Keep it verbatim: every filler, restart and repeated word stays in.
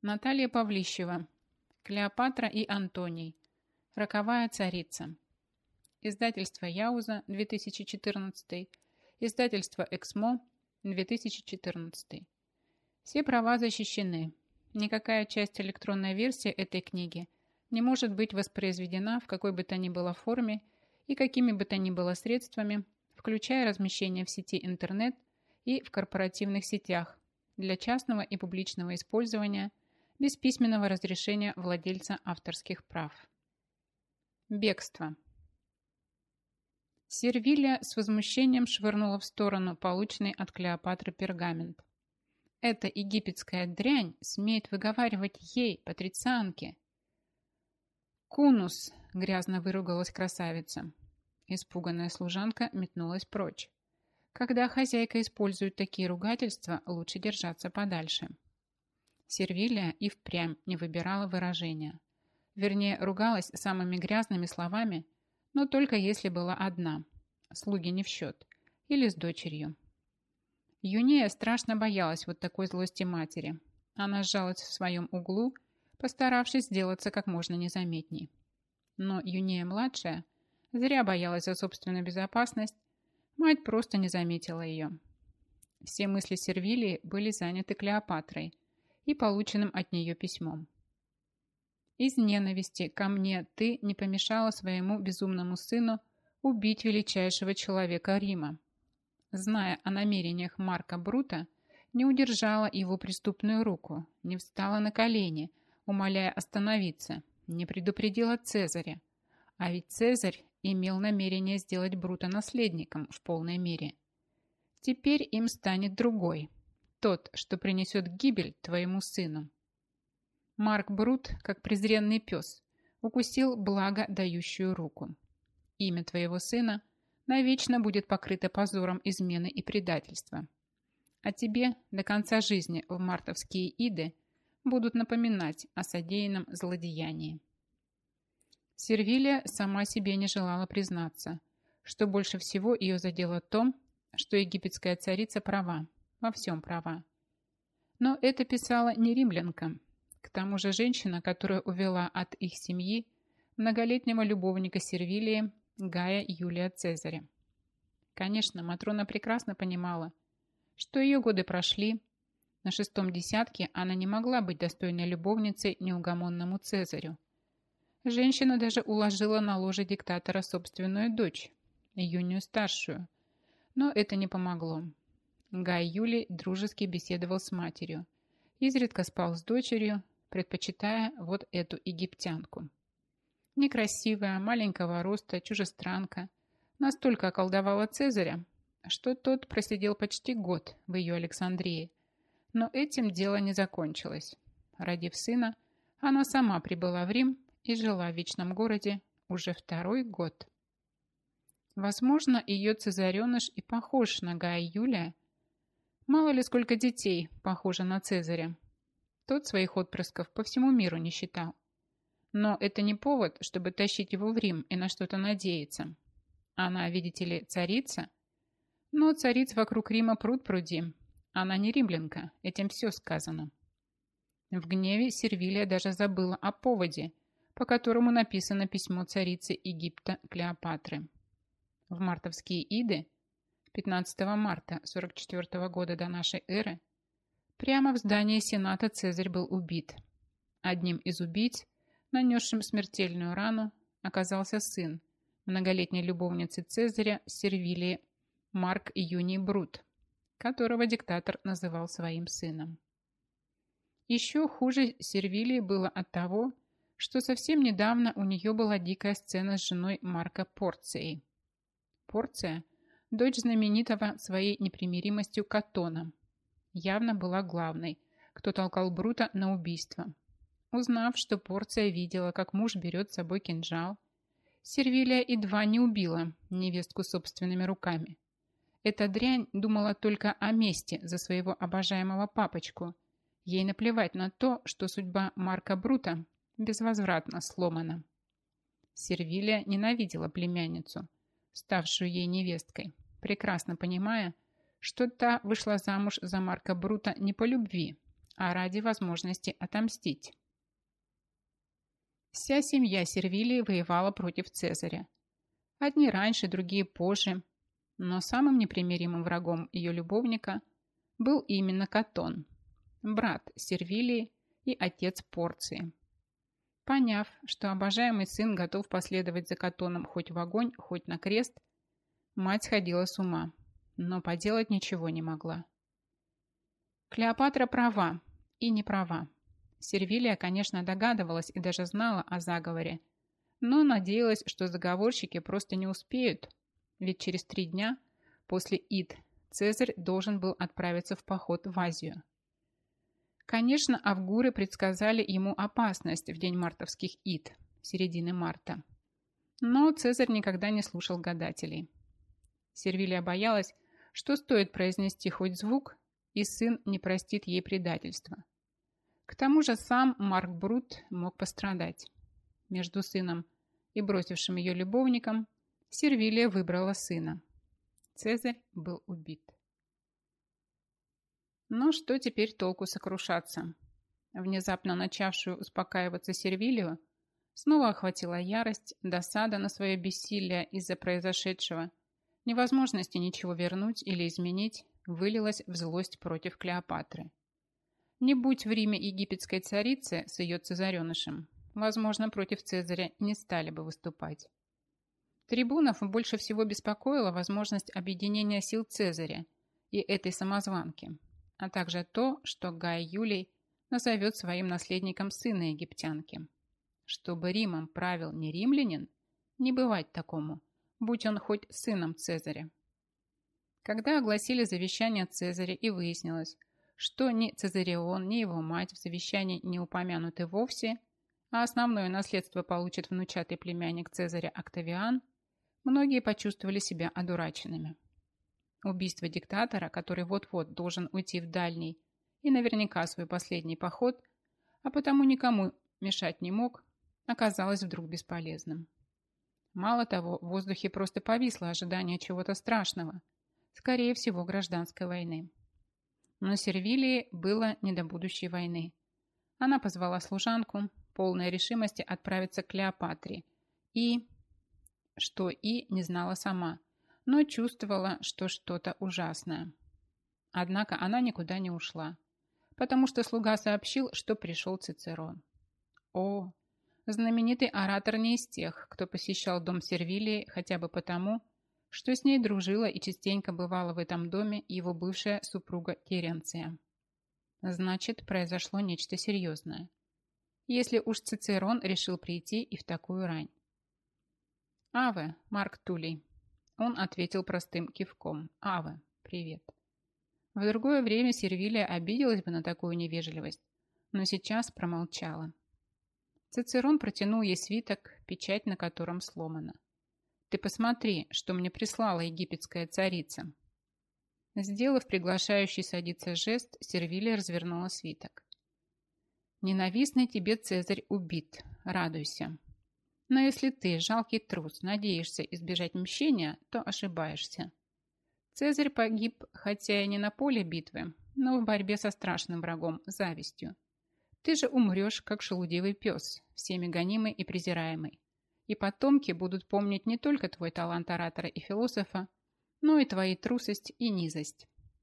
Наталья Павлищева. Клеопатра и Антоний. Роковая царица. Издательство Яуза, две тысячи четырнадцатый. Издательство Эксмо, две тысячи четырнадцатый. Все права защищены. Никакая часть электронной версии этой книги не может быть воспроизведена в какой бы то ни было форме и какими бы то ни было средствами, включая размещение в сети интернет и в корпоративных сетях для частного и публичного использования без письменного разрешения владельца авторских прав. Бегство. Сервилия с возмущением швырнула в сторону полученный от Клеопатры пергамент. Эта египетская дрянь смеет выговаривать ей, патрицианке. «Кунус!» — грязно выругалась красавица. Испуганная служанка метнулась прочь. Когда хозяйка использует такие ругательства, лучше держаться подальше. Сервилия и впрямь не выбирала выражения. Вернее, ругалась самыми грязными словами, но только если была одна, слуги не в счет, или с дочерью. Юния страшно боялась вот такой злости матери. Она сжалась в своем углу, постаравшись сделаться как можно незаметней. Но Юния-младшая зря боялась за собственную безопасность, мать просто не заметила ее. Все мысли Сервилии были заняты Клеопатрой и полученным от нее письмом. Из ненависти ко мне ты не помешала своему безумному сыну убить величайшего человека Рима. Зная о намерениях Марка Брута, не удержала его преступную руку, не встала на колени, умоляя остановиться, не предупредила Цезаря. А ведь Цезарь имел намерение сделать Брута наследником в полной мере. Теперь им станет другой, тот, что принесет гибель твоему сыну. Марк Брут, как презренный пес, укусил благо дающую руку. Имя твоего сына навечно будет покрыто позором измены и предательства. А тебе до конца жизни в мартовские иды будут напоминать о содеянном злодеянии. Сервилия сама себе не желала признаться, что больше всего ее задело то, что египетская царица права, во всем права. Но это писала не римлянка, к тому же женщина, которая увела от их семьи многолетнего любовника Сервилии Гая Юлия Цезаря. Конечно, Матрона прекрасно понимала, что ее годы прошли, на шестом десятке она не могла быть достойной любовницей неугомонному Цезарю. Женщина даже уложила на ложе диктатора собственную дочь, Юнию старшую, но это не помогло. Гай Юлий дружески беседовал с матерью, изредка спал с дочерью, предпочитая вот эту египтянку. Некрасивая, маленького роста, чужестранка настолько околдовала Цезаря, что тот просидел почти год в ее Александрии. Но этим дело не закончилось. Родив сына, она сама прибыла в Рим и жила в вечном городе уже второй год. Возможно, ее цезареныш и похож на Гая Юлия. Мало ли сколько детей похожи на Цезаря. Тот своих отпрысков по всему миру не считал. Но это не повод, чтобы тащить его в Рим и на что-то надеяться. Она, видите ли, царица? Но цариц вокруг Рима пруд-пруди. Она не римлянка, этим все сказано. В гневе Сервилия даже забыла о поводе, по которому написано письмо царицы Египта Клеопатры. В мартовские иды, пятнадцатого марта сорок четвёртого года до нашей эры, прямо в здании Сената Цезарь был убит. Одним из убийц, нанесшим смертельную рану, оказался сын многолетней любовницы Цезаря Сервилии Марк Юний Брут, которого диктатор называл своим сыном. Еще хуже Сервилии было от того, что совсем недавно у нее была дикая сцена с женой Марка Порцией. Порция, дочь знаменитого своей непримиримостью Катона, явно была главной, кто толкал Брута на убийство. Узнав, что Порция видела, как муж берет с собой кинжал, Сервилия едва не убила невестку собственными руками. Эта дрянь думала только о мести за своего обожаемого папочку. Ей наплевать на то, что судьба Марка Брута безвозвратно сломана. Сервилия ненавидела племянницу, ставшую ей невесткой, прекрасно понимая, что та вышла замуж за Марка Брута не по любви, а ради возможности отомстить. Вся семья Сервилии воевала против Цезаря. Одни раньше, другие позже, но самым непримиримым врагом ее любовника был именно Катон, брат Сервилии и отец Порции. Поняв, что обожаемый сын готов последовать за Катоном хоть в огонь, хоть на крест, мать сходила с ума, но поделать ничего не могла. Клеопатра права и не права. Сервилия, конечно, догадывалась и даже знала о заговоре, но надеялась, что заговорщики просто не успеют, ведь через три дня после Ид Цезарь должен был отправиться в поход в Азию. Конечно, авгуры предсказали ему опасность в день мартовских Ид, середины марта. Но Цезарь никогда не слушал гадателей. Сервилия боялась, что стоит произнести хоть звук, и сын не простит ей предательства. К тому же сам Марк Брут мог пострадать. Между сыном и бросившим ее любовником Сервилия выбрала сына. Цезарь был убит. Но что теперь толку сокрушаться? Внезапно начавшую успокаиваться Сервилию снова охватила ярость, досада на свое бессилие из-за произошедшего, невозможности ничего вернуть или изменить, вылилась в злость против Клеопатры. Не будь в Риме египетской царицы с ее цезаренышем, возможно, против Цезаря не стали бы выступать. Трибунов больше всего беспокоила возможность объединения сил Цезаря и этой самозванки, а также то, что Гай Юлий назовет своим наследником сына египтянки. Чтобы Римом правил не римлянин, не бывать такому, будь он хоть сыном Цезаря. Когда огласили завещание Цезаря и выяснилось, что ни Цезарион, ни его мать в завещании не упомянуты вовсе, а основное наследство получит внучатый племянник Цезаря Октавиан, многие почувствовали себя одураченными. Убийство диктатора, который вот-вот должен уйти в дальний и наверняка свой последний поход, а потому никому мешать не мог, оказалось вдруг бесполезным. Мало того, в воздухе просто повисло ожидание чего-то страшного, скорее всего, гражданской войны. Но Сервилии было не до будущей войны. Она позвала служанку, полной решимости отправиться к Клеопатре, и... Что и, не знала сама, но чувствовала, что что-то ужасное. Однако она никуда не ушла, потому что слуга сообщил, что пришел Цицерон. О, знаменитый оратор не из тех, кто посещал дом Сервилии хотя бы потому, что с ней дружила и частенько бывала в этом доме его бывшая супруга Теренция. Значит, произошло нечто серьезное. Если уж Цицерон решил прийти и в такую рань. «Аве, Марк Тулей», — он ответил простым кивком. «Аве, привет». В другое время Сервилия обиделась бы на такую невежливость, но сейчас промолчала. Цицерон протянул ей свиток, печать на котором сломана. «Ты посмотри, что мне прислала египетская царица». Сделав приглашающий садиться жест, Сервилия развернула свиток. «Ненавистный тебе Цезарь убит, радуйся. Но если ты, жалкий трус, надеешься избежать мщения, то ошибаешься. Цезарь погиб, хотя и не на поле битвы, но в борьбе со страшным врагом, завистью. Ты же умрешь, как шелудивый пес, всеми гонимый и презираемый. И потомки будут помнить не только твой талант оратора и философа, но и твои трусость и низость.